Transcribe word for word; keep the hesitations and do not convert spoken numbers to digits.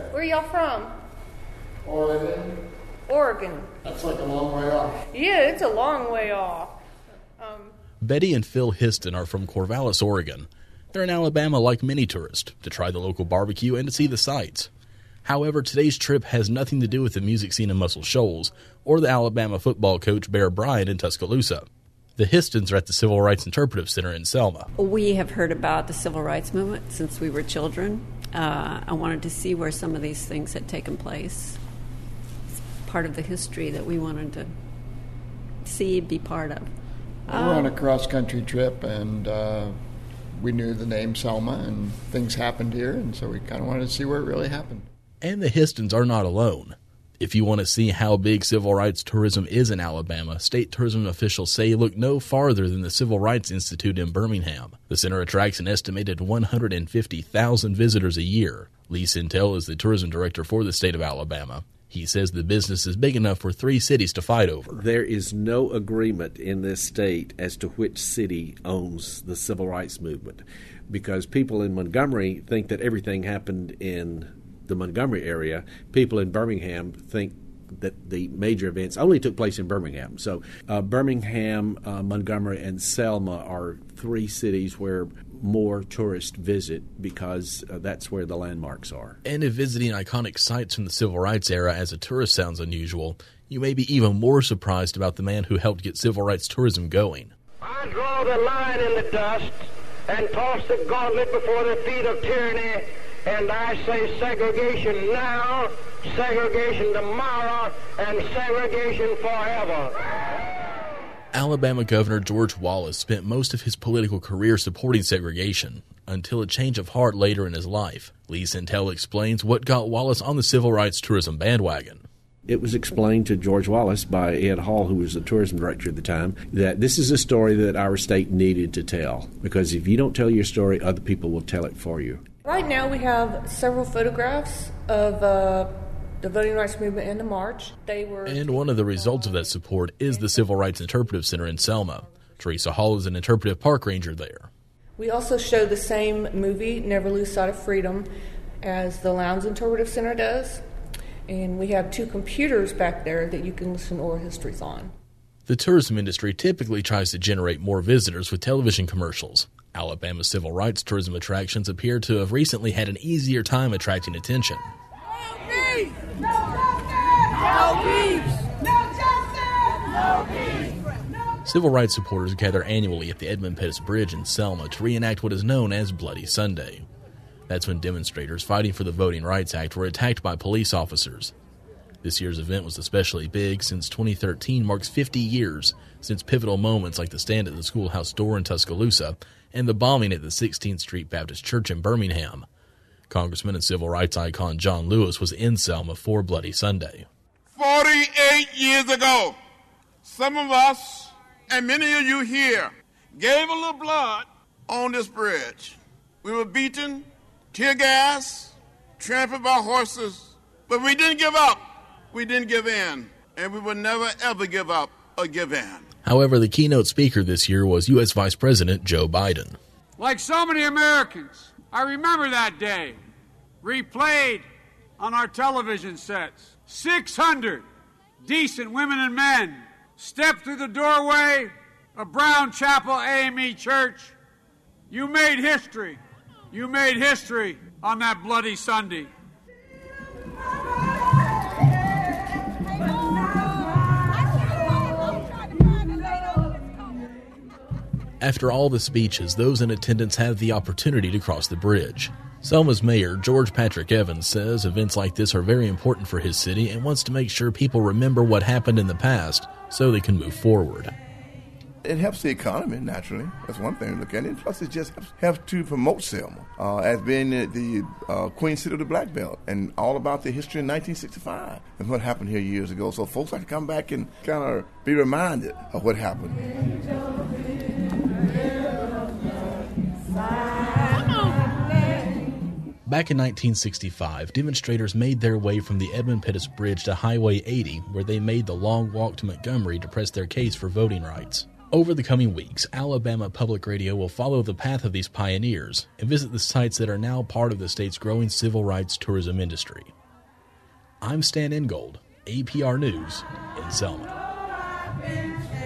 Where y'all from? Oregon. Oregon. That's like a long way off. Yeah, it's a long way off. Um, Betty and Phil Histon are from Corvallis, Oregon. They're in Alabama like many tourists, to try the local barbecue and to see the sights. However, today's trip has nothing to do with the music scene in Muscle Shoals or the Alabama football coach Bear Bryant in Tuscaloosa. The Histons are at the Civil Rights Interpretive Center in Selma. We have heard about the Civil Rights Movement since we were children. Uh, I wanted to see where some of these things had taken place. It's part of the history that we wanted to see, be part of. We were on a cross-country trip, and uh, we knew the name Selma, and things happened here, and so we kind of wanted to see where it really happened. And the Histons are not alone. If you want to see how big civil rights tourism is in Alabama, state tourism officials say look no farther than the Civil Rights Institute in Birmingham. The center attracts an estimated one hundred fifty thousand visitors a year. Lee Sintel is the tourism director for the state of Alabama. He says the business is big enough for three cities to fight over. There is no agreement in this state as to which city owns the civil rights movement, because people in Montgomery think that everything happened in the Montgomery area. People in Birmingham think that the major events only took place in Birmingham. So uh, Birmingham, uh, Montgomery, and Selma are three cities where more tourists visit because uh, that's where the landmarks are. And if visiting iconic sites from the civil rights era as a tourist sounds unusual, you may be even more surprised about the man who helped get civil rights tourism going. I draw the line in the dust and toss the gauntlet before the feet of tyranny, and I say segregation now, segregation tomorrow, and segregation forever. Alabama Governor George Wallace spent most of his political career supporting segregation, until a change of heart later in his life. Lee Sintel explains what got Wallace on the civil rights tourism bandwagon. It was explained to George Wallace by Ed Hall, who was the tourism director at the time, that this is a story that our state needed to tell, because if you don't tell your story, other people will tell it for you. Right now we have several photographs of uh, the voting rights movement and the march. They were, and one of the results of that support is the Civil Rights Interpretive Center in Selma. Teresa Hall is an interpretive park ranger there. We also show the same movie, Never Lose Sight of Freedom, as the Lowndes Interpretive Center does. And we have two computers back there that you can listen to oral histories on. The tourism industry typically tries to generate more visitors with television commercials. Alabama's civil rights tourism attractions appear to have recently had an easier time attracting attention. No peace! No justice! No peace! No justice! No peace! Civil rights supporters gather annually at the Edmund Pettus Bridge in Selma to reenact what is known as Bloody Sunday. That's when demonstrators fighting for the Voting Rights Act were attacked by police officers. This year's event was especially big since twenty thirteen marks fifty years since pivotal moments like the stand at the schoolhouse door in Tuscaloosa and the bombing at the sixteenth Street Baptist Church in Birmingham. Congressman and civil rights icon John Lewis was in Selma for Bloody Sunday. forty-eight years ago, some of us, and many of you here, gave a little blood on this bridge. We were beaten, tear gas, trampled by horses, but we didn't give up. We didn't give in, and we will never, ever give up or give in. However, the keynote speaker this year was U S Vice President Joe Biden. Like so many Americans, I remember that day, replayed on our television sets. six hundred decent women and men stepped through the doorway of Brown Chapel A M E Church. You made history. You made history on that Bloody Sunday. After all the speeches, those in attendance had the opportunity to cross the bridge. Selma's mayor, George Patrick Evans, says events like this are very important for his city and wants to make sure people remember what happened in the past so they can move forward. It helps the economy, naturally. That's one thing to look at. And plus, it just helps to promote Selma uh, as being the, the uh, Queen City of the Black Belt and all about the history in nineteen sixty-five and what happened here years ago. So folks like to come back and kind of be reminded of what happened. Back in nineteen sixty-five, demonstrators made their way from the Edmund Pettus Bridge to Highway eighty, where they made the long walk to Montgomery to press their case for voting rights. Over the coming weeks, Alabama Public Radio will follow the path of these pioneers and visit the sites that are now part of the state's growing civil rights tourism industry. I'm Stan Ingold, A P R News in Selma.